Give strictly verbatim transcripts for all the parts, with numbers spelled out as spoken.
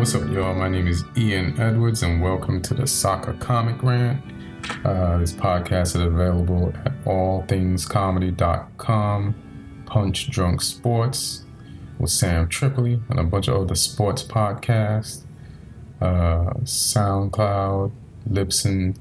what's up, y'all? My name is Ian Edwards, and welcome to the Soccer Comic Rant. Uh, this podcast is available at all things comedy dot com, Punch Drunk Sports with Sam Tripoli, and a bunch of other sports podcasts, uh, SoundCloud, Libsyn,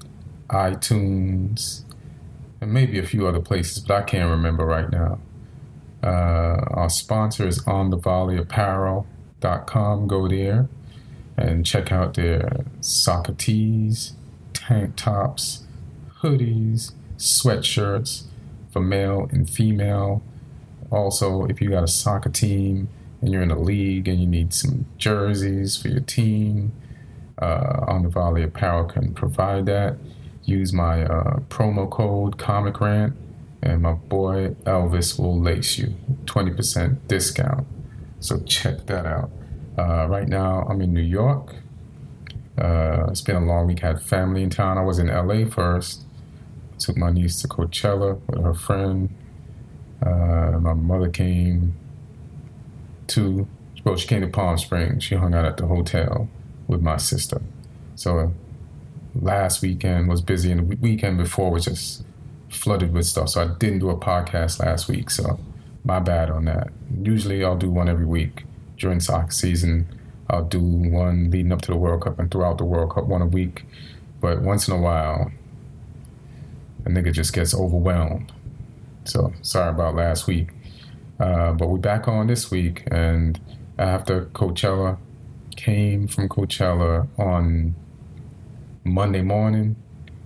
iTunes, and maybe a few other places, but I can't remember right now. Uh, our sponsor is on the volley apparel dot com. Go there and check out their soccer tees, tank tops, hoodies, sweatshirts for male and female. Also, if you got a soccer team and you're in a league and you need some jerseys for your team, uh, On the Volley Apparel can provide that. Use my uh, promo code Comic Rant, and my boy Elvis will lace you twenty percent discount. So check that out. Uh, right now, I'm in New York. Uh, it's been a long week. I had family in town. I was in L A first. Took my niece to Coachella with her friend. Uh, my mother came to, well, she came to Palm Springs. She hung out at the hotel with my sister. So last weekend was busy, and the weekend before was just flooded with stuff. So I didn't do a podcast last week. So my bad on that. Usually I'll do one every week. During soccer season, I'll do one leading up to the World Cup and throughout the World Cup, one a week. But once in a while, a nigga just gets overwhelmed. So sorry about last week. Uh, but we're back on this week. And after Coachella, came from Coachella on Monday morning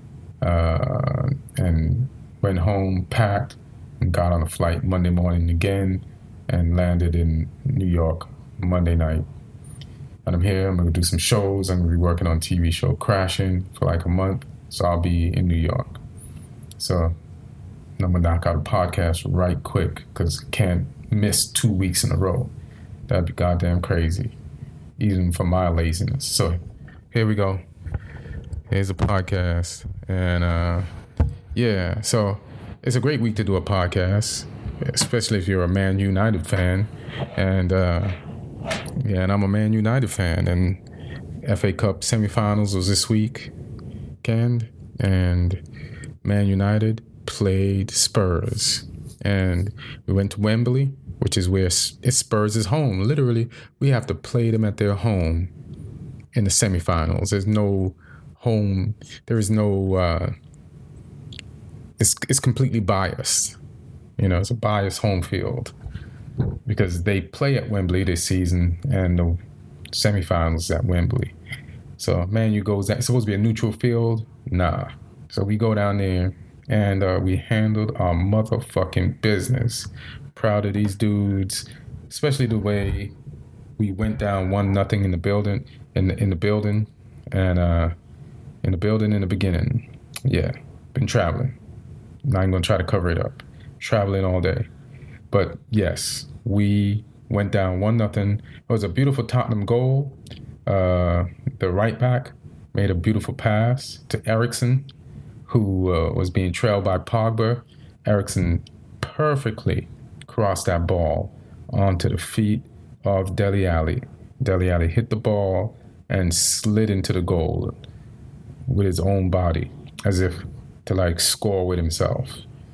uh, and went home, packed, and got on a flight Monday morning again and landed in New York Monday night. And I'm here, I'm gonna do some shows. I'm gonna be working on T V show Crashing for like a month. So I'll be in New York. So I'm gonna knock out a podcast right quick because can't miss two weeks in a row. That'd be goddamn crazy, even for my laziness. So here we go. Here's a podcast. And uh, yeah, so it's a great week to do a podcast, especially if you're a Man United fan. And uh, yeah, and I'm a Man United fan. And F A Cup semifinals was this weekend, and Man United played Spurs. And we went to Wembley, which is where it's Spurs' home. Literally, we have to play them at their home in the semifinals. There's no home. There is no. Uh, it's it's completely biased. You know, it's a biased home field because they play at Wembley this season and the semifinals at Wembley. So, Man U goes that. It's supposed to be a neutral field. Nah. So we go down there and uh, we handled our motherfucking business. Proud of these dudes, especially the way we went down one nothing in the building in the, in the building and uh, in the building in the beginning. Yeah, been traveling. Not even gonna try to cover it up. Traveling all day. But yes, we went down one nothing. It was a beautiful Tottenham goal. Uh, the right back made a beautiful pass to Eriksen, who uh, was being trailed by Pogba. Eriksen perfectly crossed that ball onto the feet of Dele Alli. Dele Alli hit the ball and slid into the goal with his own body, as if to like score with himself.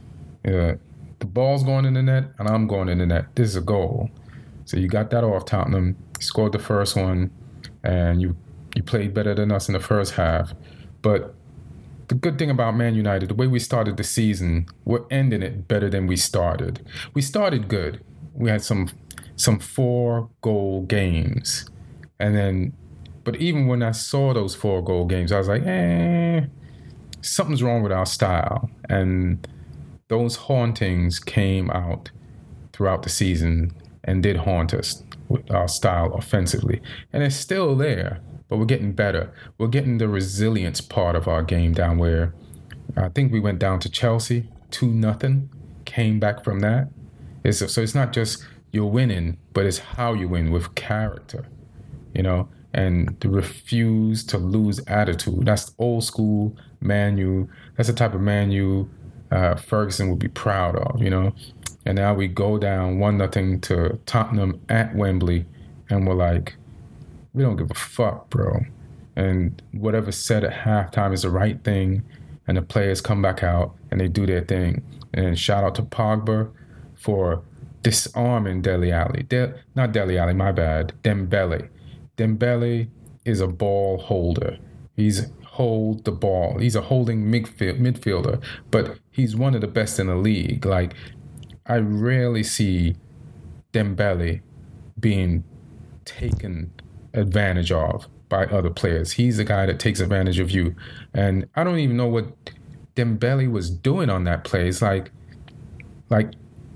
Uh, the ball's going in the net and I'm going in the net. This is a goal. So you got that off Tottenham, scored the first one, and you you played better than us in the first half. But the good thing about Man United, the way we started the season, we're ending it better than we started. We started good. We had some some four goal games. And then, but even when I saw those four goal games, I was like, eh, something's wrong with our style. And those hauntings came out throughout the season and did haunt us with our style offensively. And it's still there, but we're getting better. We're getting the resilience part of our game down where I think we went down to Chelsea, two nothing, came back from that. It's, so it's not just you're winning, but it's how you win with character, you know, and the refuse to lose attitude. That's old school Man U. That's the type of Man U uh, Ferguson would be proud of, you know. And now we go down one nothing to Tottenham at Wembley, and we're like, We don't give a fuck, bro. And whatever's said at halftime is the right thing. And the players come back out and they do their thing. And shout out to Pogba for disarming Dele Alli. De- not Dele Alli, my bad. Dembele. Dembele is a ball holder. He's hold the ball. He's a holding midfield, midfielder, but he's one of the best in the league. Like, I rarely see Dembele being taken advantage of by other players. He's the guy that takes advantage of you. And I don't even know what Dembele was doing on that play. It's like, like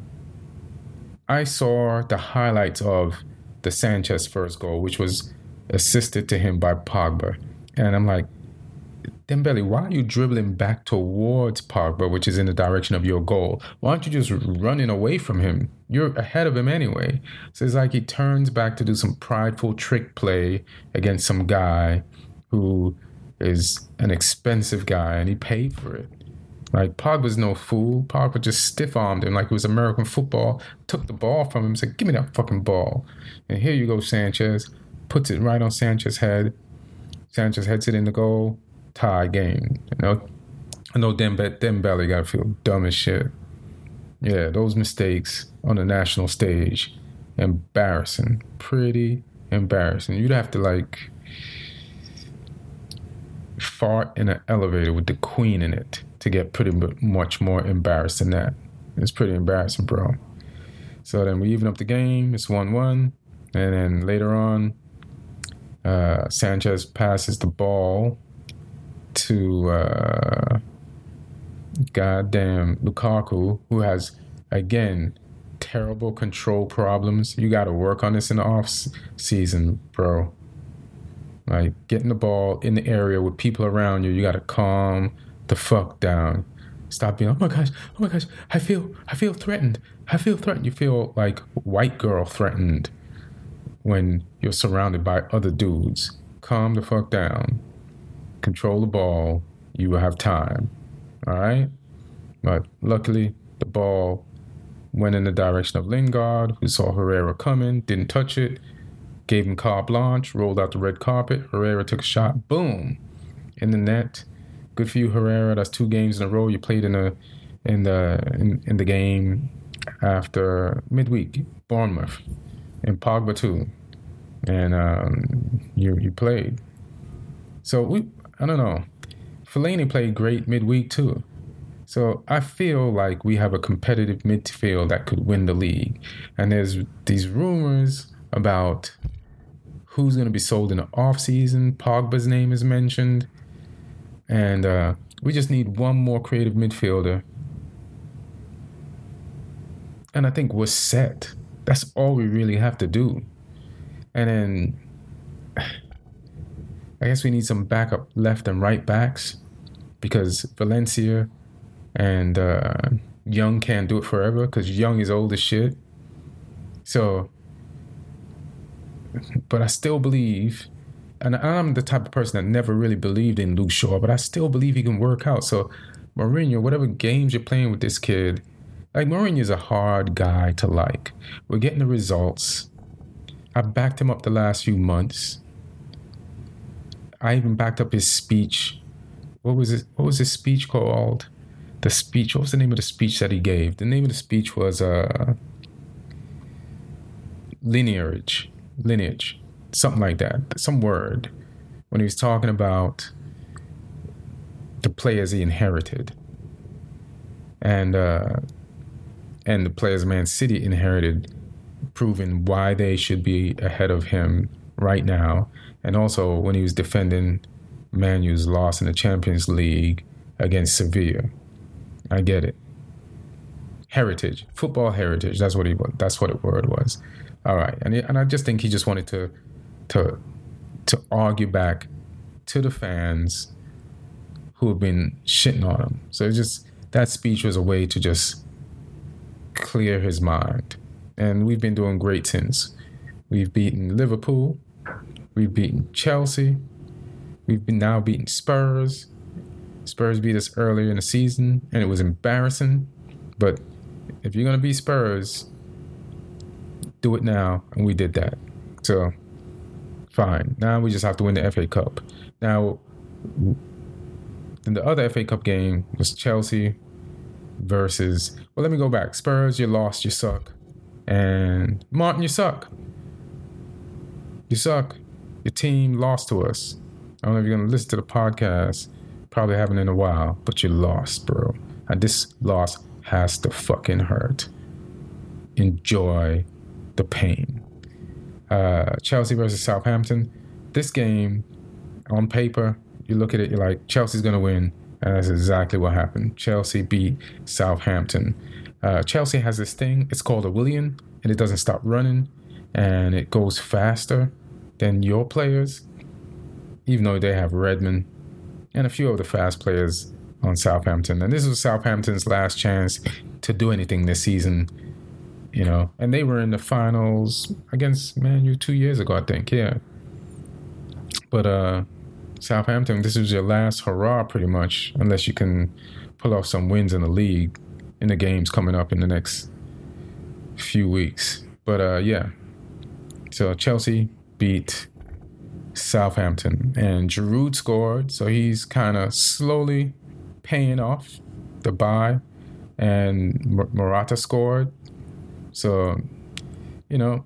I saw the highlights of the Sanchez first goal, which was assisted to him by Pogba. And I'm like, Dembele, why are you dribbling back towards Pogba, which is in the direction of your goal? Why aren't you just running away from him? You're ahead of him anyway. So it's like he turns back to do some prideful trick play against some guy who is an expensive guy, and he paid for it. Like, Pogba's no fool. Pogba just stiff-armed him like it was American football, took the ball from him, said, give me that fucking ball. And here you go, Sanchez. Puts it right on Sanchez's head. Sanchez heads it in the goal. Tie game. You know, I know Dembe- Dembele got to feel dumb as shit. Yeah, those mistakes on the national stage, embarrassing. Pretty embarrassing. You'd have to, like, fart in an elevator with the Queen in it to get pretty much more embarrassed than that. It's pretty embarrassing, bro. So then we even up the game. It's one one. And then later on, uh, Sanchez passes the ball to uh, goddamn Lukaku, who has, again, terrible control problems. You got to work on this in the off season, bro. Like, getting the ball in the area with people around you, you got to calm the fuck down. Stop being, oh my gosh, oh my gosh, I feel, I feel threatened. I feel threatened. You feel like white girl threatened when you're surrounded by other dudes. Calm the fuck down. Control the ball. You will have time. All right? But luckily, the ball went in the direction of Lingard, who saw Herrera coming, didn't touch it, gave him carte blanche, rolled out the red carpet. Herrera took a shot. Boom. In the net. Good for you, Herrera. That's two games in a row you played in the in the in, in the game after midweek. Bournemouth. And Pogba too. And um, you you played. So we I don't know. Fellaini played great midweek too. So I feel like we have a competitive midfield that could win the league. And there's these rumors about who's going to be sold in the offseason. Pogba's name is mentioned. And uh, we just need one more creative midfielder. And I think we're set. That's all we really have to do. And then I guess we need some backup left and right backs, because Valencia and uh, Young can't do it forever, because Young is old as shit. So, but I still believe, and I'm the type of person that never really believed in Luke Shaw, but I still believe he can work out. So, Mourinho, whatever games you're playing with this kid, like, Mourinho is a hard guy to like. We're getting the results. I backed him up the last few months. I even backed up his speech. What was it? What was his speech called? The speech. What was the name of the speech that he gave? The name of the speech was uh, lineage, lineage, something like that. Some word when he was talking about the players he inherited, and uh, and the players Man City inherited, proving why they should be ahead of him right now. And also when he was defending Man U's loss in the Champions League against Sevilla. I get it. Heritage, football heritage. That's what he was. That's what the word was. All right, and and I just think he just wanted to to to argue back to the fans who have been shitting on him. So it's just, that speech was a way to just clear his mind. And we've been doing great since. We've beaten Liverpool. We've beaten Chelsea. We've been now beaten Spurs. Spurs beat us earlier in the season, and it was embarrassing. But if you're going to beat Spurs, do it now. And we did that. So Fine. Now we just have to win the F A Cup. Now, then the other F A Cup game was Chelsea versus, well, let me go back. Spurs, you lost, you suck. And Martin, you suck. You suck. Your team lost to us. I don't know if you're going to listen to the podcast. Probably haven't in a while, but you lost, bro. And this loss has to fucking hurt. Enjoy the pain. Uh, Chelsea versus Southampton. This game, on paper, you look at it, you're like, Chelsea's going to win. And that's exactly what happened. Chelsea beat Southampton. Uh, Chelsea has this thing. It's called a Willian, and it doesn't stop running. And it goes faster than your players, even though they have Redmond and a few of the fast players on Southampton. And this was Southampton's last chance to do anything this season. You know, and they were in the finals against Man U two years ago, I think. Yeah. But uh, Southampton, this is your last hurrah, pretty much, unless you can pull off some wins in the league in the games coming up in the next few weeks. But uh, yeah, so Chelsea beat Southampton, and Giroud scored, so he's kind of slowly paying off the bye, and Mor- Morata scored. So, you know,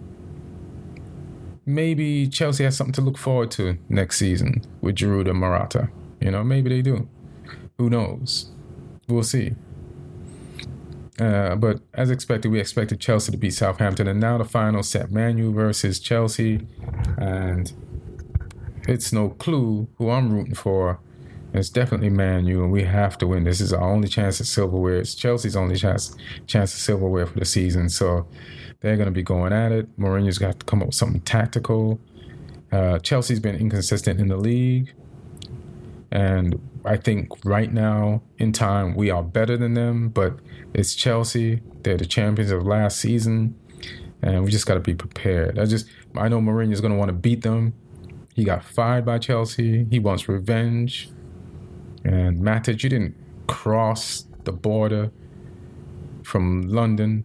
maybe Chelsea has something to look forward to next season with Giroud and Morata. You know, maybe they do. Who knows? We'll see. Uh, but as expected, we expected Chelsea to beat Southampton. And now the final set, Man U versus Chelsea. And it's no clue who I'm rooting for. It's definitely Man U, and we have to win. This is our only chance at silverware. It's Chelsea's only chance chance at silverware for the season. So they're going to be going at it. Mourinho's got to come up with something tactical. Uh, Chelsea's been inconsistent in the league. And I think right now in time, we are better than them. But it's Chelsea. They're the champions of last season. And we just got to be prepared. I just, I know Mourinho's going to want to beat them. He got fired by Chelsea. He wants revenge. And Matic, you didn't cross the border from London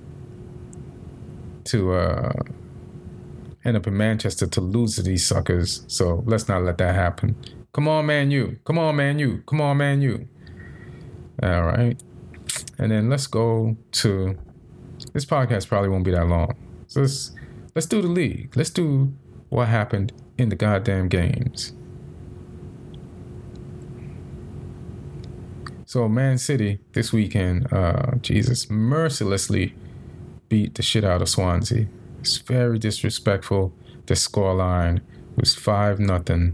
to uh, end up in Manchester to lose to these suckers. So let's not let that happen. Come on, Man U. Come on, Man U. Come on, Man U. All right. And then let's go to, this podcast probably won't be that long. So let's, let's do the league. Let's do what happened in the goddamn games. So Man City this weekend, uh, Jesus, mercilessly beat the shit out of Swansea. It's very disrespectful. The scoreline was five nothing.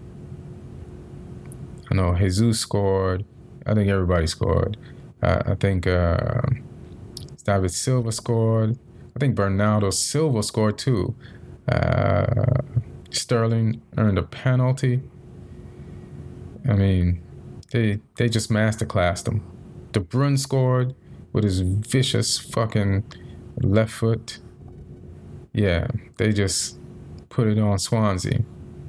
I know Jesus scored. I think everybody scored. Uh, I think uh, David Silva scored. I think Bernardo Silva scored too. Uh, Sterling earned a penalty. I mean, They they just masterclassed them. De Bruyne scored with his vicious fucking left foot. Yeah, they just put it on Swansea.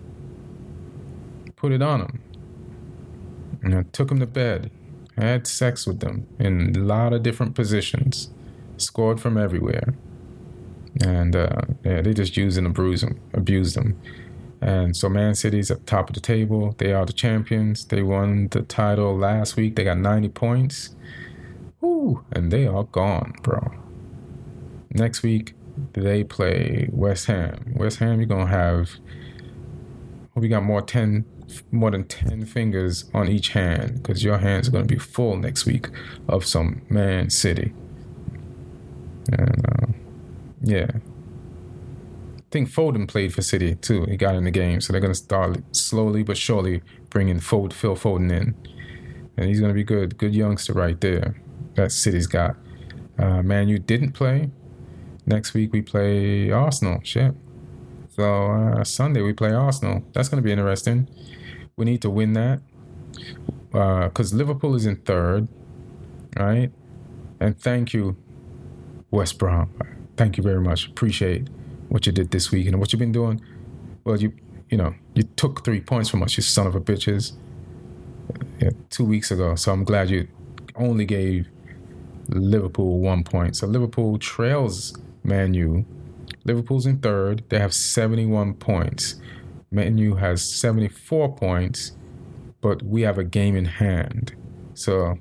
Put it on them. And I took them to bed. I had sex with them in a lot of different positions. Scored from everywhere. And uh, yeah, they just used and abused them. Abused them. And so Man City's at the top of the table. They are the champions. They won the title last week. They got ninety points. Woo, and they are gone, bro. Next week, they play West Ham. West Ham, you're going to have, we got more ten, more than ten fingers on each hand, because your hands are going to be full next week of some Man City. And, uh, yeah. I think Foden played for City too. He got in the game, so they're going to start slowly but surely bringing Phil Foden in, and he's going to be good. Good youngster right there that City's got. Uh, Man U didn't play. Next week we play Arsenal. Shit. So uh, Sunday we play Arsenal. That's going to be interesting. We need to win that because uh, Liverpool is in third, right? And thank you, West Brom. Thank you very much. Appreciate what you did this week and what you've been doing. Well, you you know, you took three points from us, you son of a bitches, yeah, two weeks ago. So I'm glad you only gave Liverpool one point. So Liverpool trails Man U Liverpool's in third. They have seventy-one points. Man U has seventy-four points, but we have a game in hand. So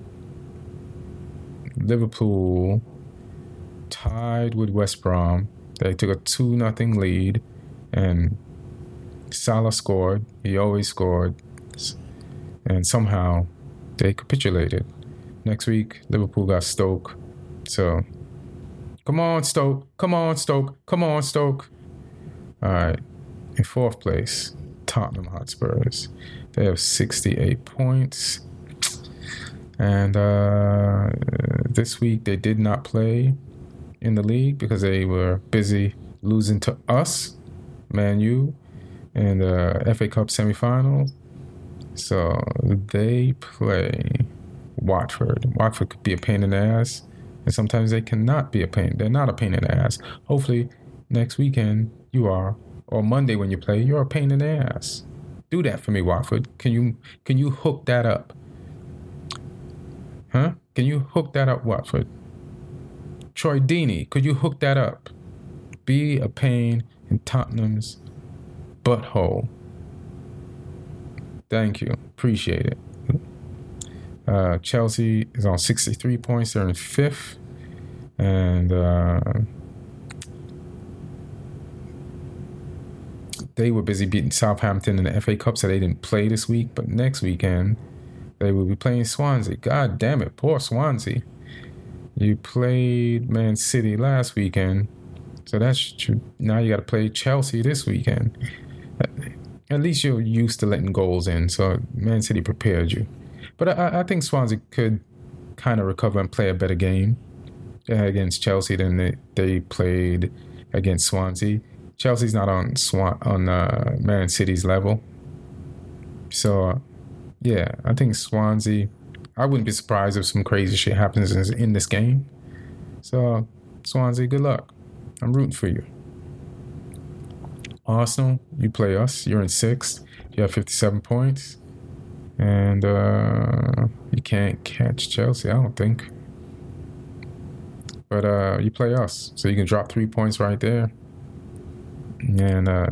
Liverpool tied with West Brom. They took a two nothing lead, and Salah scored. He always scored. And somehow they capitulated. Next week, Liverpool got Stoke. So, come on, Stoke. Come on, Stoke. Come on, Stoke. All right. In fourth place, Tottenham Hotspurs. They have sixty-eight points. And uh, this week, they did not play in the league because they were busy losing to us, Man U, in the F A Cup semifinal. So they play Watford. Watford could be a pain in the ass, and sometimes they cannot be a pain. They're not a pain in the ass. Hopefully, next weekend you are, or Monday when you play, you're a pain in the ass. Do that for me, Watford. Can you can you hook that up? Huh? Can you hook that up, Watford? Troy Deeney, could you hook that up? Be a pain in Tottenham's butthole. Thank you. Appreciate it. Uh, Chelsea is on sixty-three points. They're in fifth. And uh, they were busy beating Southampton in the F A Cup, so they didn't play this week. But next weekend, they will be playing Swansea. God damn it. Poor Swansea. You played Man City last weekend. So that's true. Now you got to play Chelsea this weekend. At least you're used to letting goals in, so Man City prepared you. But I, I think Swansea could kind of recover and play a better game against Chelsea than they, they played against Swansea. Chelsea's not on Swan, on uh, Man City's level. So, uh, yeah, I think Swansea, I wouldn't be surprised if some crazy shit happens in, in this game. So, Swansea, good luck. I'm rooting for you. Arsenal, you play us. You're in sixth. You have fifty-seven points. And uh, you can't catch Chelsea, I don't think. But uh, you play us. So you can drop three points right there. And uh,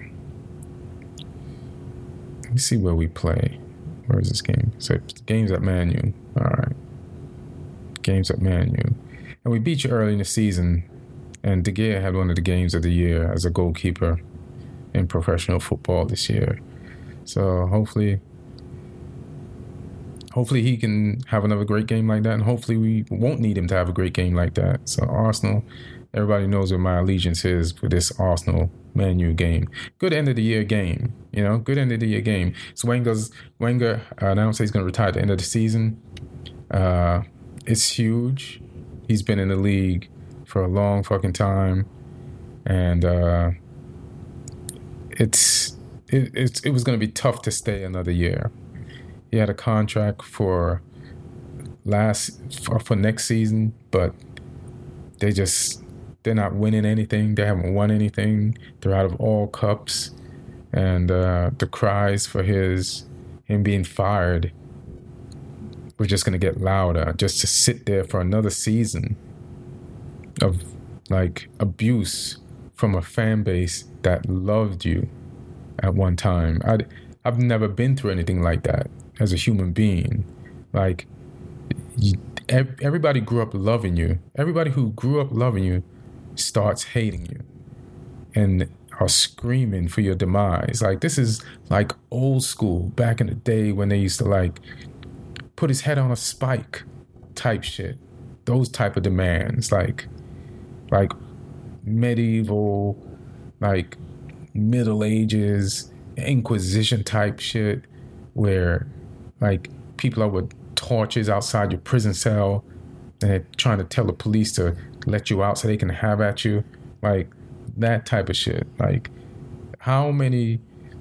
let me see where we play. Where is this game? So game's at Man U. All right. Game's at Man U. And we beat you early in the season. And De Gea had one of the games of the year as a goalkeeper in professional football this year. So hopefully, hopefully he can have another great game like that. And hopefully we won't need him to have a great game like that. So Arsenal, everybody knows where my allegiance is for this Arsenal Man U game. Good end of the year game, you know, good end of the year game. So Wenger's, Wenger announced he's going to retire at the end of the season. Uh, it's huge. He's been in the league for a long fucking time. And, uh, It's it it's, it was going to be tough to stay another year. He had a contract for last for, for next season, but they just they're not winning anything. They haven't won anything. They're out of all cups, and uh, the cries for his him being fired were just going to get louder. Just to sit there for another season of like abuse from a fan base that loved you at one time. I'd, I've never been through anything like that as a human being. Like, you, everybody grew up loving you. Everybody who grew up loving you starts hating you and are screaming for your demise. Like, this is like old school, back in the day when they used to like put his head on a spike type shit. Those type of demands, like, like medieval, like Middle Ages, Inquisition type shit, where like people are with torches outside your prison cell and they're trying to tell the police to let you out so they can have at you. Like that type of shit. Like, how many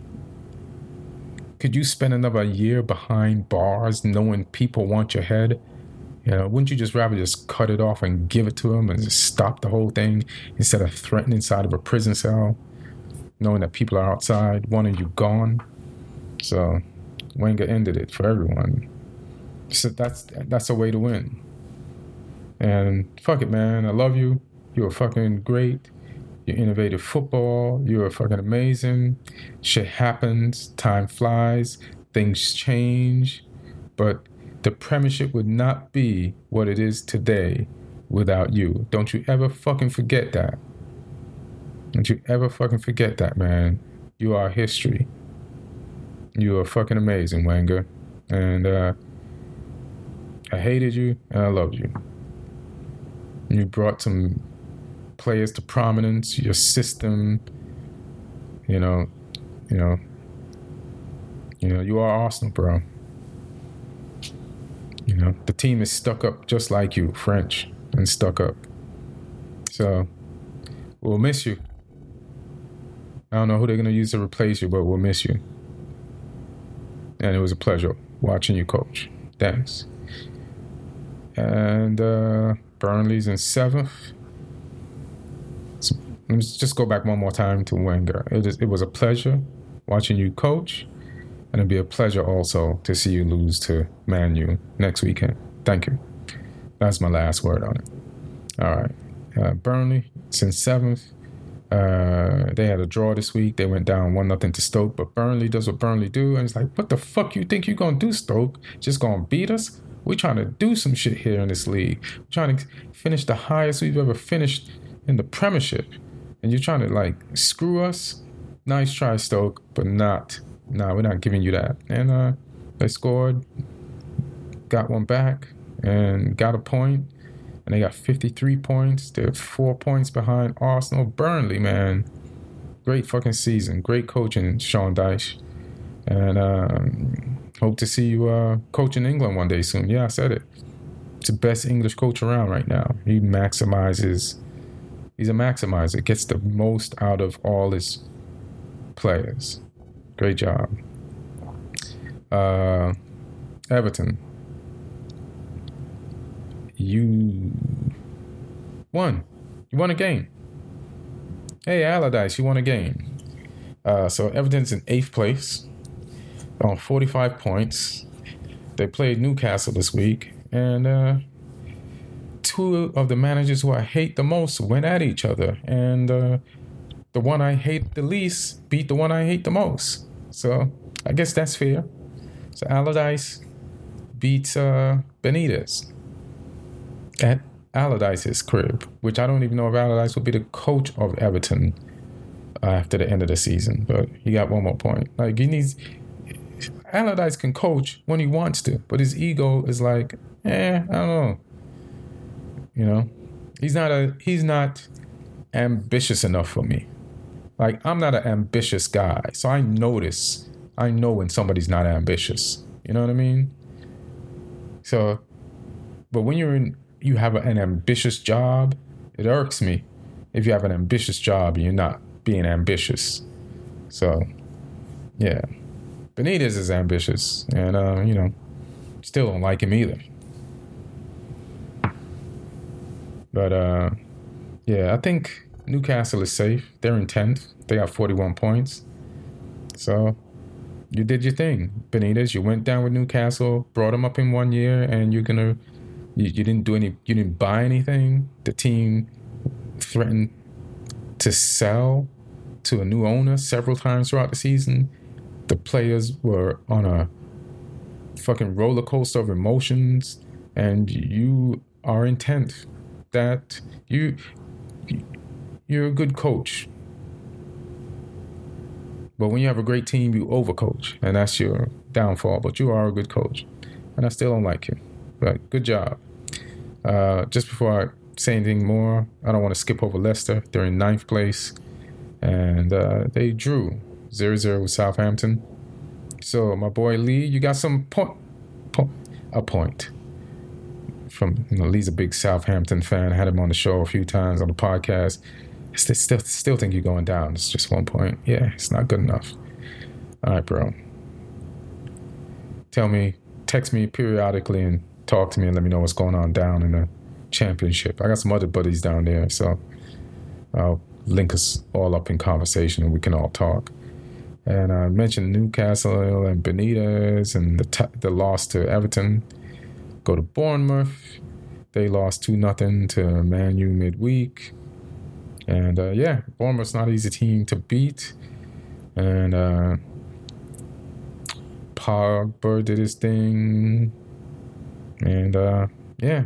could you spend another year behind bars knowing people want your head? You know, wouldn't you just rather just cut it off and give it to them and just stop the whole thing instead of threatening inside of a prison cell, knowing that people are outside wanting you gone? So Wenger ended it for everyone. So that's that's a way to win. And fuck it, man. I love you. You're fucking great. You innovated football. You were fucking amazing. Shit happens. Time flies. Things change. But the Premiership would not be what it is today without you. Don't you ever fucking forget that. Don't you ever fucking forget that, man. You are history. You are fucking amazing, Wenger. And uh, I hated you and I loved you. You brought some players to prominence, your system, you know, you know, you know, you are Arsenal, bro. You know, the team is stuck up just like you, French and stuck up. So we'll miss you. I don't know who they're going to use to replace you, but we'll miss you. And it was a pleasure watching you coach. Thanks. And uh, Burnley's in seventh. So let's just go back one more time to Wenger. It, is, it was a pleasure watching you coach. And it'd be a pleasure also to see you lose to Man U next weekend. Thank you. That's my last word on it. All right. Uh, Burnley, it's in seventh. Uh, they had a draw this week. They went down one nothing to Stoke. But Burnley does what Burnley do. And it's like, what the fuck you think you're going to do, Stoke? Just going to beat us? We're trying to do some shit here in this league. We're trying to finish the highest we've ever finished in the Premiership. And you're trying to, like, screw us? Nice try, Stoke, but not... No, we're not giving you that. And uh, they scored, got one back, and got a point. And they got fifty-three points. They're four points behind Arsenal. Burnley, man. Great fucking season. Great coaching, Sean Dyche. And um, hope to see you uh, coach in England one day soon. Yeah, I said it. It's the best English coach around right now. He maximizes. He's a maximizer. Gets the most out of all his players. Great job. Uh, Everton. You won. You won a game. Hey, Allardyce, you won a game. Uh, so Everton's in eighth place on forty-five points. They played Newcastle this week. And uh, two of the managers who I hate the most went at each other. And uh, the one I hate the least beat the one I hate the most. So I guess that's fair. So Allardyce beats uh, Benitez at Allardyce's crib, which I don't even know if Allardyce will be the coach of Everton after the end of the season. But he got one more point. Like he needs Allardyce can coach when he wants to, but his ego is like, eh, I don't know. You know, he's not a he's not ambitious enough for me. Like, I'm not an ambitious guy, so I notice, I know when somebody's not ambitious. You know what I mean? So, but when you're in, you have an ambitious job, it irks me if you have an ambitious job and you're not being ambitious. So, yeah. Benitez is ambitious, and, uh, you know, still don't like him either. But, uh, yeah, I think Newcastle is safe. They're in tenth. They got forty-one points. So you did your thing, Benitez. You went down with Newcastle, brought them up in one year, and you're gonna you, you didn't do any you didn't buy anything. The team threatened to sell to a new owner several times throughout the season. The players were on a fucking roller coaster of emotions, and you are in tenth. That you You're a good coach. But when you have a great team, you overcoach. And that's your downfall. But you are a good coach. And I still don't like you. But good job. Uh, just before I say anything more, I don't want to skip over Leicester. They're in ninth place. And uh, they drew zero zero with Southampton. So, my boy Lee, you got some point. Po- a point. From, you know, Lee's a big Southampton fan. I had him on the show a few times on the podcast. I still, still think you're going down. It's just one point. Yeah, it's not good enough. All right, bro. Tell me, text me periodically and talk to me and let me know what's going on down in the championship. I got some other buddies down there, so I'll link us all up in conversation and we can all talk. And I mentioned Newcastle and Benitez and the t- the loss to Everton. Go to Bournemouth. They lost two nothing to Man U midweek. And uh, yeah, Bournemouth's not an easy team to beat. And uh, Pogba did his thing. And uh, yeah.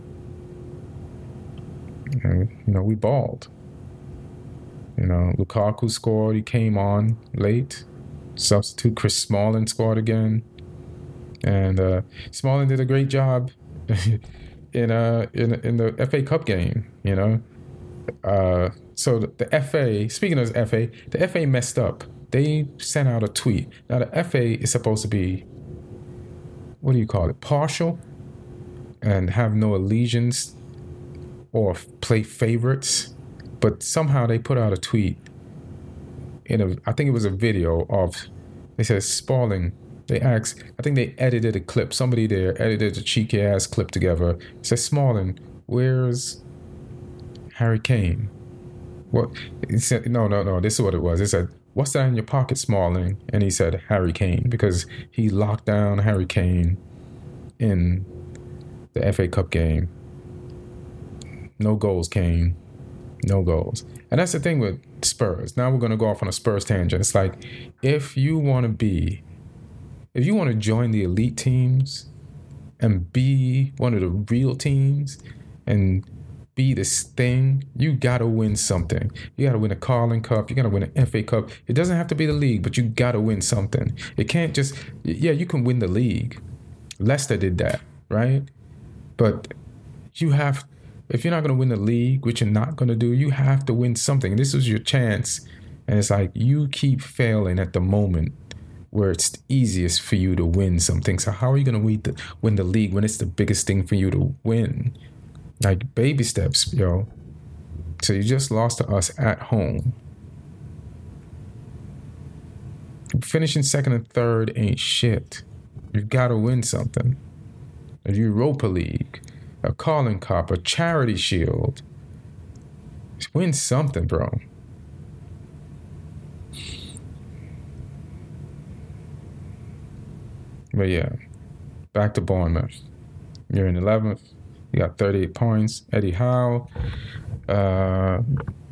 And, you know, we balled. You know, Lukaku scored. He came on late. Substitute Chris Smalling scored again. And uh, Smalling did a great job in uh in in the F A Cup game, you know. Uh, so the, the F A, speaking of the F A, the F A messed up. They sent out a tweet. Now the F A is supposed to be, what do you call it, partial, and have no allegiance or play favorites. But somehow they put out a tweet in a, I think it was a video of, they said Smalling. They asked, I think they edited a clip. Somebody there edited a cheeky ass clip together. It says, Smalling, where's Harry Kane? What? He said, no, no, no. This is what it was. It said, what's that in your pocket, Smalling? And he said, Harry Kane, because he locked down Harry Kane in the F A Cup game. No goals, Kane. No goals. And that's the thing with Spurs. Now we're going to go off on a Spurs tangent. It's like, if you want to be, if you want to join the elite teams and be one of the real teams and be this thing, you got to win something. You got to win a Carling Cup. You got to win an F A Cup. It doesn't have to be the league, but you got to win something. It can't just, yeah, you can win the league. Leicester did that, right? But you have, if you're not going to win the league, which you're not going to do, you have to win something. This is your chance. And it's like you keep failing at the moment where it's easiest for you to win something. So how are you going to win the, win the league when it's the biggest thing for you to win? Like baby steps, yo. So you just lost to us at home. Finishing second and third ain't shit. You've got to win something. A Europa League, a Carling Cup, a Charity Shield. Just win something, bro. But yeah, back to Bournemouth. You're in eleventh. You got thirty-eight points. Eddie Howe, uh,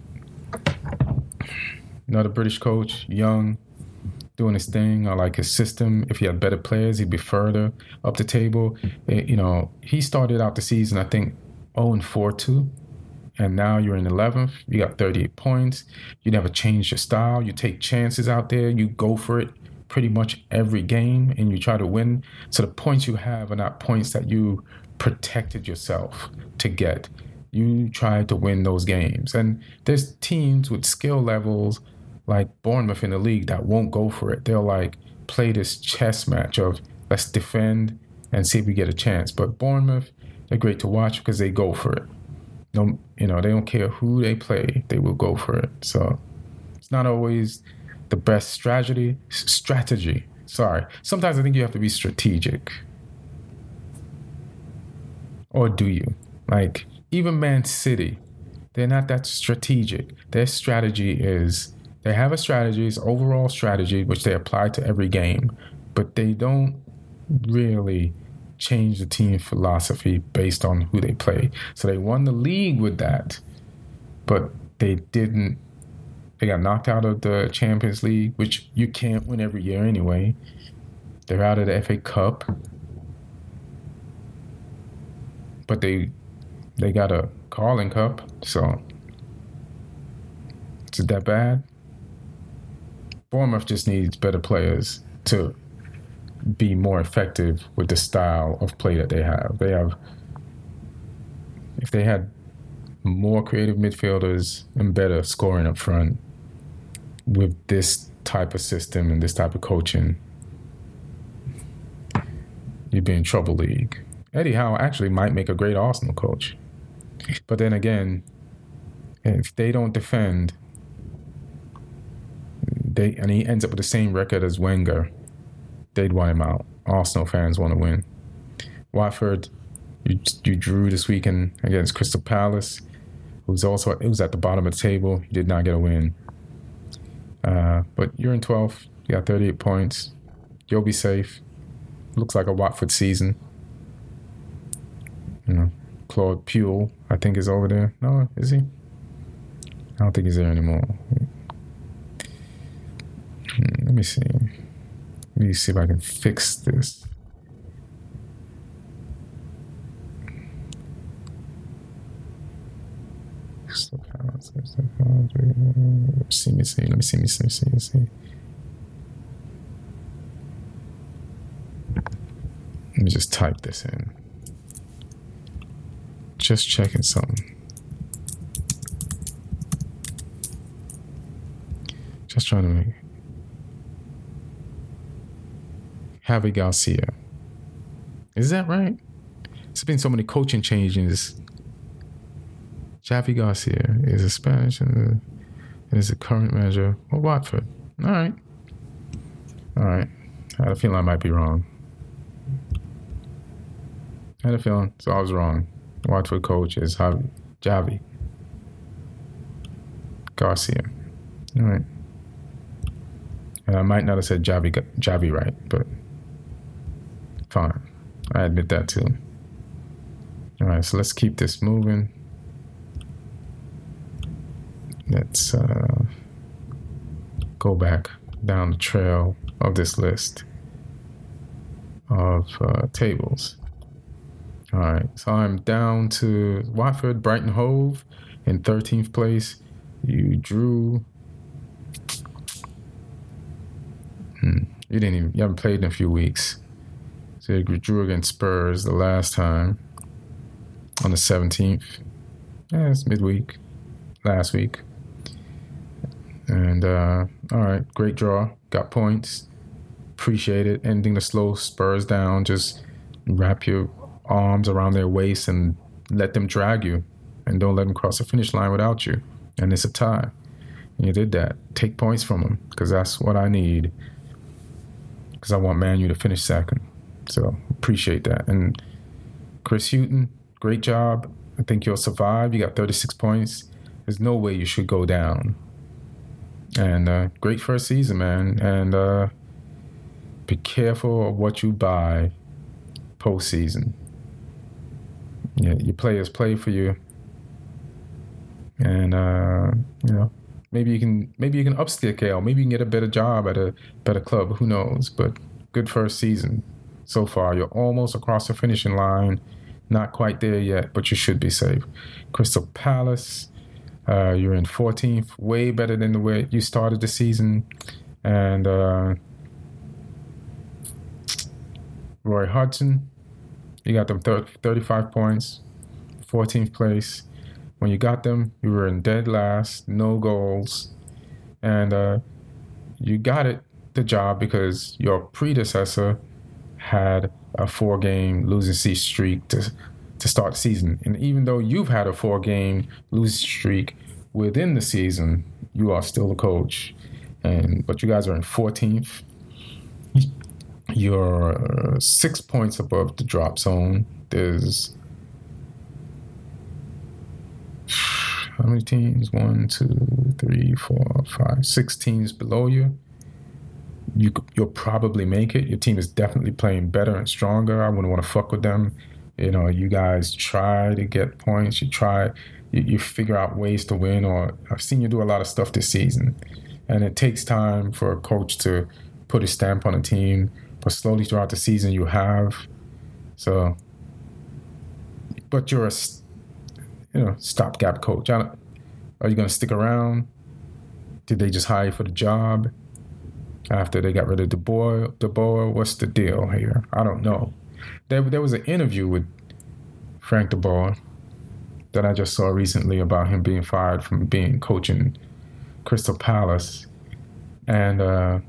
another British coach, young, doing his thing. I like his system. If he had better players, he'd be further up the table. It, you know, he started out the season, I think, oh and four too. And now you're in eleventh. You got thirty-eight points. You never change your style. You take chances out there. You go for it pretty much every game, and you try to win. So the points you have are not points that you protected yourself to get. You try to win those games. And there's teams with skill levels like Bournemouth in the league that won't go for it. They'll like play this chess match of let's defend and see if we get a chance. But Bournemouth, they're great to watch because they go for it. Don't, you know, they don't care who they play, they will go for it. So it's not always the best strategy. Strategy. Sorry. Sometimes I think you have to be strategic. Or do you? Like, even Man City, they're not that strategic. Their strategy is, they have a strategy, it's overall strategy, which they apply to every game, but they don't really change the team philosophy based on who they play. So they won the league with that, but they didn't, they got knocked out of the Champions League, which you can't win every year anyway. They're out of the F A Cup. But they they got a Carling Cup, so is it that bad? Bournemouth just needs better players to be more effective with the style of play that they have. They have, if they had more creative midfielders and better scoring up front with this type of system and this type of coaching, you'd be in trouble league. Eddie Howe actually might make a great Arsenal coach. But then again, if they don't defend, they and he ends up with the same record as Wenger, they'd want him out. Arsenal fans want to win. Watford, you, you drew this weekend against Crystal Palace, who's also it was at the bottom of the table. You did not get a win. Uh, but you're in twelfth. You got thirty-eight points. You'll be safe. Looks like a Watford season. You know, Claude Puel, I think, is over there. No, is he? I don't think he's there anymore. Hmm, let me see. Let me see if I can fix this. See me see. Let me see me see. See me see. Let me just type this in. Just checking something. Just trying to make Javi Garcia. Is that right? There's been so many coaching changes. Javi Garcia is a Spanish and is a current manager of Watford. All right. All right. I had a feeling I might be wrong. I had a feeling, so I was wrong. Watford coach is Javi, Javi Garcia. All right. And I might not have said Javi, Javi right, but fine. I admit that too. All right, so let's keep this moving. Let's uh, go back down the trail of this list of uh, tables. All right, so I'm down to Watford, Brighton Hove in thirteenth place. You drew. Hmm, you didn't even. You haven't played in a few weeks. So you drew against Spurs the last time on the seventeenth. Yeah, it's midweek, last week. And uh, all right, great draw. Got points. Appreciate it. Ending to slow Spurs down. Just wrap your arms around their waist and let them drag you, and don't let them cross the finish line without you. And it's a tie. And you did that. Take points from them, because that's what I need. Because I want Man U to finish second. So appreciate that. And Chris Hughton, great job. I think you'll survive. You got thirty-six points. There's no way you should go down. And uh, great first season, man. And uh, be careful of what you buy postseason. Yeah, your players play for you, and uh, you know, maybe you can maybe you can up scale. Maybe you can get a better job at a better club. Who knows? But good first season so far. You're almost across the finishing line. Not quite there yet, but you should be safe. Crystal Palace. Uh, you're in fourteenth, way better than the way you started the season. And uh, Roy Hodgson, you got them thirty-five points, fourteenth place. When you got them, you were in dead last, no goals. And uh, you got it, the job, because your predecessor had a four-game losing streak to to start the season. And even though you've had a four-game losing streak within the season, you are still a coach. And but you guys are in fourteenth. You're uh, six points above the drop zone. There's how many teams? One, two, three, four, five, six teams below you. You you'll probably make it. Your team is definitely playing better and stronger. I wouldn't want to fuck with them. You know, you guys try to get points. You try, you, you figure out ways to win. Or I've seen you do a lot of stuff this season, and it takes time for a coach to put a stamp on a team. But slowly throughout the season, you have. So, but you're a, you know, stopgap coach. Are you going to stick around? Did they just hire you for the job after they got rid of De Boer? De Boer, what's the deal here? I don't know. There, there was an interview with Frank De Boer that I just saw recently about him being fired from being coaching Crystal Palace, and uh,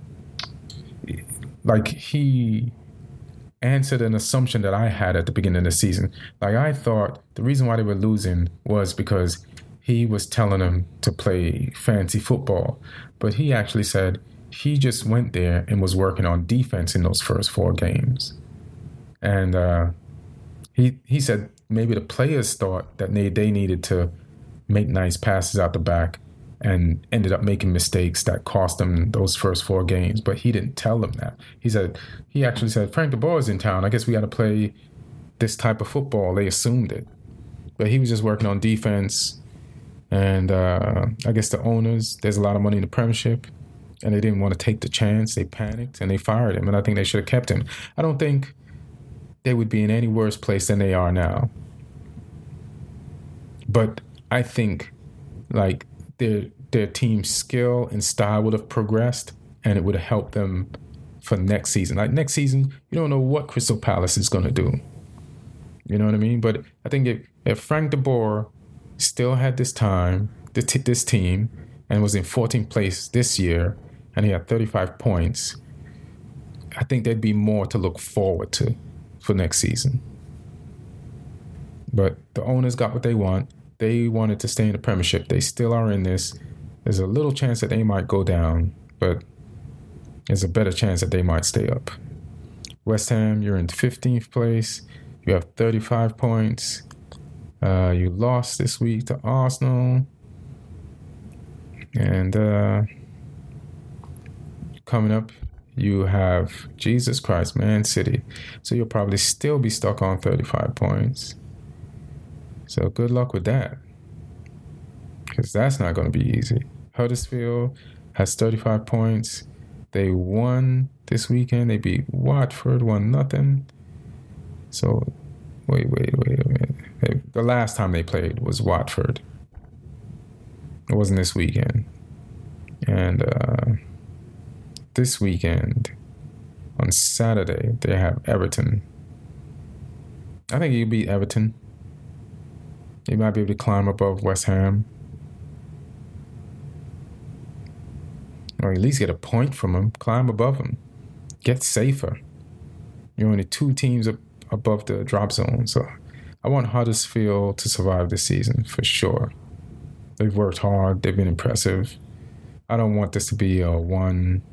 like he answered an assumption that I had at the beginning of the season. Like I thought the reason why they were losing was because he was telling them to play fancy football, but he actually said he just went there and was working on defense in those first four games. And uh, he he said maybe the players thought that they, they needed to make nice passes out the back and ended up making mistakes that cost them those first four games. But he didn't tell them that. He said he actually said, Frank De Boer is in town. I guess we got to play this type of football. They assumed it. But he was just working on defense And uh, I guess the owners, there's a lot of money in the Premiership, and they didn't want to take the chance. They panicked, and they fired him, and I think they should have kept him. I don't think they would be in any worse place than they are now. But I think, like, their their team's skill and style would have progressed, and it would have helped them for next season. Like, next season, you don't know what Crystal Palace is going to do. You know what I mean? But I think if, if Frank de Boer still had this time, this, this team, and was in fourteenth place this year, and he had thirty-five points, I think there'd be more to look forward to for next season. But the owners got what they want. They wanted to stay in the Premiership. They still are in this. There's a little chance that they might go down, but there's a better chance that they might stay up. West Ham, you're in fifteenth place. You have thirty-five points. Uh, you lost this week to Arsenal. And uh, coming up, you have, Jesus Christ, Man City. So you'll probably still be stuck on thirty-five points. So good luck with that, because that's not going to be easy. Huddersfield has thirty-five points. They won this weekend. They beat Watford one nothing. So wait, wait, wait a minute. They, the last time they played was Watford. It wasn't this weekend. And uh, this weekend, on Saturday, they have Everton. I think you beat Everton. You might be able to climb above West Ham. Or at least get a point from them. Climb above them. Get safer. You're only two teams up above the drop zone. So I want Huddersfield to survive this season for sure. They've worked hard. They've been impressive. I don't want this to be a one,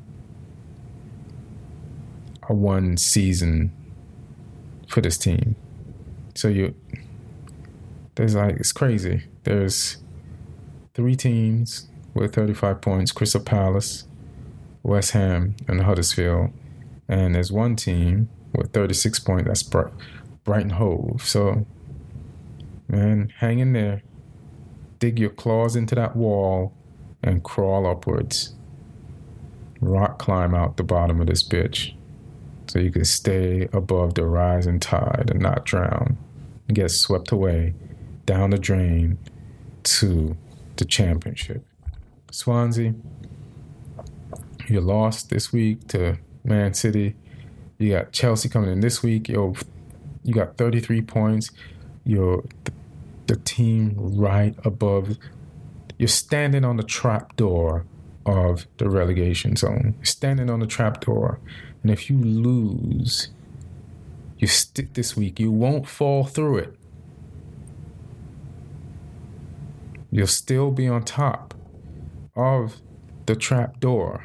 a one season for this team. So you... There's like, it's crazy. There's three teams with thirty-five points, Crystal Palace, West Ham, and Huddersfield. And there's one team with thirty-six points, that's Bright, Brighton Hove. So, man, hang in there. Dig your claws into that wall and crawl upwards. Rock climb out the bottom of this bitch so you can stay above the rising tide and not drown and get swept away down the drain to the Championship. Swansea, you lost this week to Man City. You got Chelsea coming in this week. Yo, you got thirty-three points. You're the, the team right above. You're standing on the trap door of the relegation zone. You're standing on the trap door. And if you lose you st- this week, you won't fall through it. You'll still be on top of the trap door.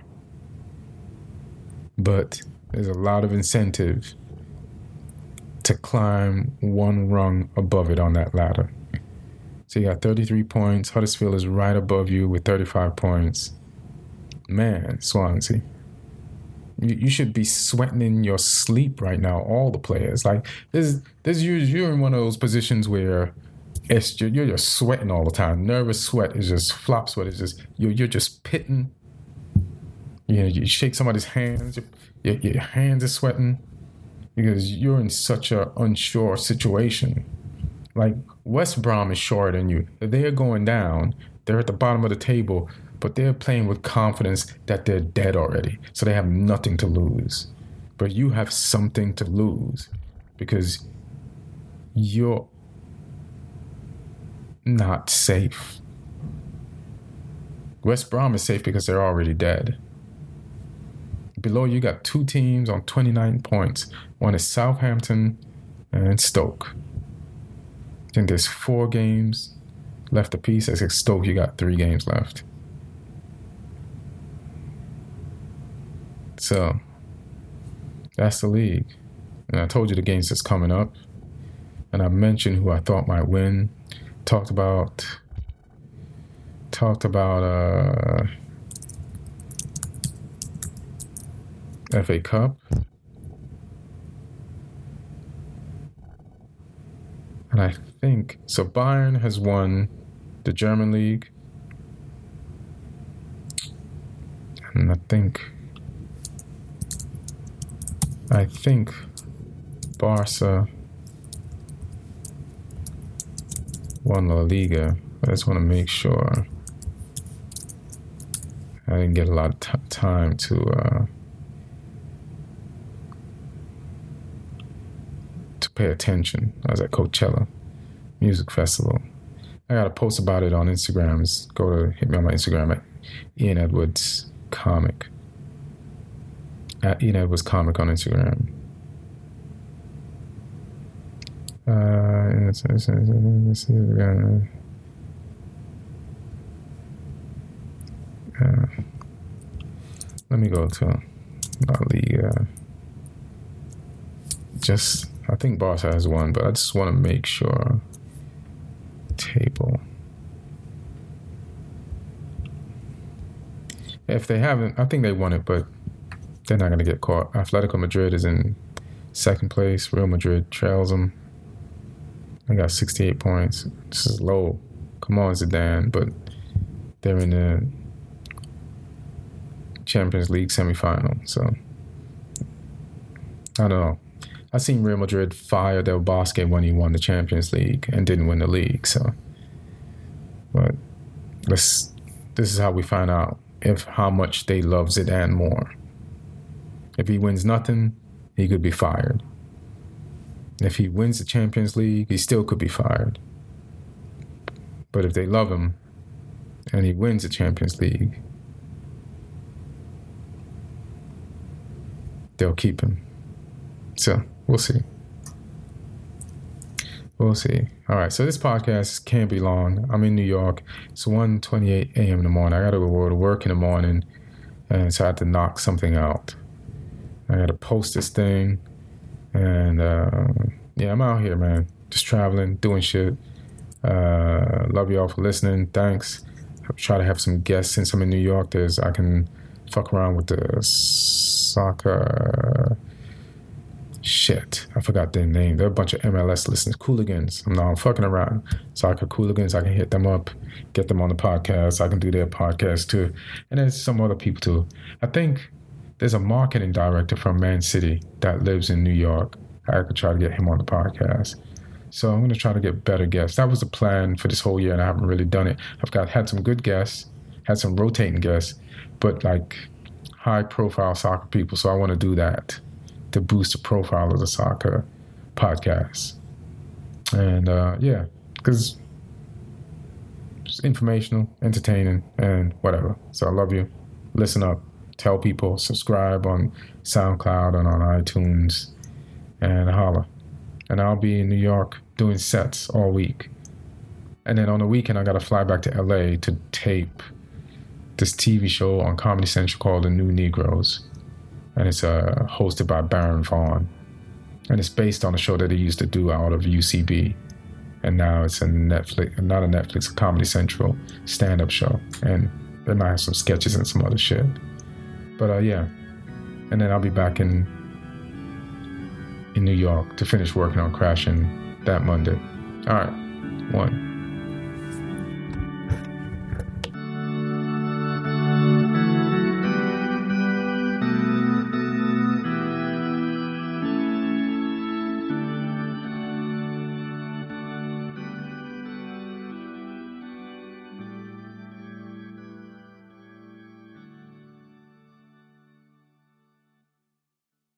But there's a lot of incentive to climb one rung above it on that ladder. So you got thirty-three points. Huddersfield is right above you with thirty-five points. Man, Swansea. You, you should be sweating in your sleep right now, all the players. Like, this, this you're, you're in one of those positions where It's just, you're just sweating all the time. Nervous sweat is just flop sweat. It's just you're you're just pitting. You know, you shake somebody's hands. Your, your hands are sweating because you're in such a unsure situation. Like, West Brom is shorter than you. They're going down. They're at the bottom of the table, but they're playing with confidence that they're dead already. So they have nothing to lose. But you have something to lose because you're not safe. West Brom is safe because they're already dead. Below you got two teams on twenty-nine points. One is Southampton and Stoke. I think there's four games left apiece. As Stoke, you got three games left. So that's the league. And I told you the games that's coming up. And I mentioned who I thought might win. Talked about, talked about uh, F A Cup. And I think, so Bayern has won the German league. And I think, I think Barca won La Liga. I just want to make sure. I didn't get a lot of t- time to uh, to pay attention. I was at Coachella Music Festival. I got a post about it on Instagram. Just go to hit me on my Instagram at Ian Edwards Comic. At Ian Edwards Comic on Instagram. Uh, let's, let's, let's see. Uh, uh, let me go to La Liga. Just, I think Barca has one, but I just want to make sure. Table. If they haven't, I think they won it, but they're not going to get caught. Atletico Madrid is in second place. Real Madrid trails them. They got sixty-eight points. This is low. Come on, Zidane. But they're in the Champions League semifinal. So, I don't know. I seen Real Madrid fire Del Bosque when he won the Champions League and didn't win the league. So, but let's. This is how we find out if how much they love Zidane more. If he wins nothing, he could be fired. If he wins the Champions League, he still could be fired. But if they love him and he wins the Champions League, they'll keep him. So, we'll see. We'll see. All right, so this podcast can't be long. I'm in New York. It's one twenty-eight a.m. in the morning. I got to go to work in the morning, and so I had to knock something out. I got to post this thing, and uh, yeah, I'm out here, man. Just traveling, doing shit. Uh, love y'all for listening. Thanks. I'll try to have some guests since I'm in New York. There's I can fuck around with the soccer. Shit, I forgot their name. They're a bunch of M L S listeners, Cooligans. I'm not I'm fucking around. Soccer Cooligans, I can hit them up, get them on the podcast. I can do their podcast too. And there's some other people too. I think there's a marketing director from Man City that lives in New York. I could try to get him on the podcast. So I'm going to try to get better guests. That was the plan for this whole year, and I haven't really done it. I've got had some good guests, had some rotating guests, but like high-profile soccer people. So I want to do that to boost the profile of the soccer podcast. And uh, yeah, because it's informational, entertaining, and whatever. So I love you. Listen up. Tell people. Subscribe on SoundCloud and on iTunes. And holla. And I'll be in New York doing sets all week. And then on the weekend, I got to fly back to L A to tape this T V show on Comedy Central called The New Negroes. And it's uh, hosted by Baron Vaughn. And it's based on a show that he used to do out of U C B. And now it's a Netflix, not a Netflix, a Comedy Central stand-up show. And they might have some sketches and some other shit. But uh, yeah. And then I'll be back in in New York to finish working on Crashing that Monday. All right. One.